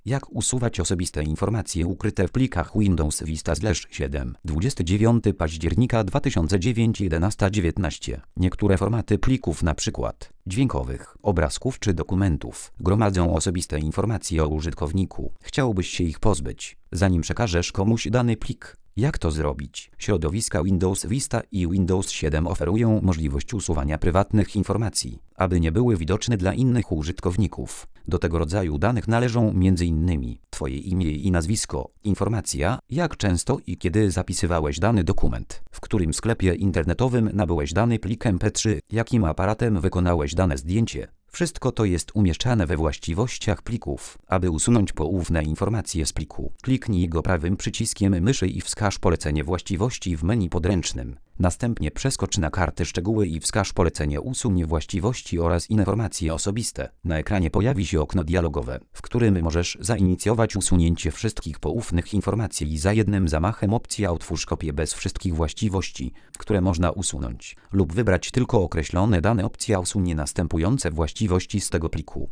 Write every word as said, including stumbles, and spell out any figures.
Jak usuwać osobiste informacje ukryte w plikach Windows Vista siedem. dwudziestego dziewiątego października dwa tysiące dziewiątego jedenasta dziewiętnaście. Niektóre formaty plików, np. dźwiękowych, obrazków czy dokumentów, gromadzą osobiste informacje o użytkowniku. Chciałbyś się ich pozbyć, zanim przekażesz komuś dany plik. Jak to zrobić? Środowiska Windows Vista i Windows siedem oferują możliwość usuwania prywatnych informacji, aby nie były widoczne dla innych użytkowników. Do tego rodzaju danych należą m.in. Twoje imię i nazwisko, informacja, jak często i kiedy zapisywałeś dany dokument, w którym sklepie internetowym nabyłeś dany plik em pe trzy, jakim aparatem wykonałeś dane zdjęcie. Wszystko to jest umieszczane we właściwościach plików. Aby usunąć poufne informacje z pliku, kliknij go prawym przyciskiem myszy i wskaż polecenie właściwości w menu podręcznym. Następnie przeskocz na kartę szczegóły i wskaż polecenie usuń właściwości oraz informacje osobiste. Na ekranie pojawi się okno dialogowe, w którym możesz zainicjować usunięcie wszystkich poufnych informacji i za jednym zamachem opcja otwórz kopię bez wszystkich właściwości, które można usunąć, lub wybrać tylko określone dane. Opcja usunie następujące właściwości z tego pliku.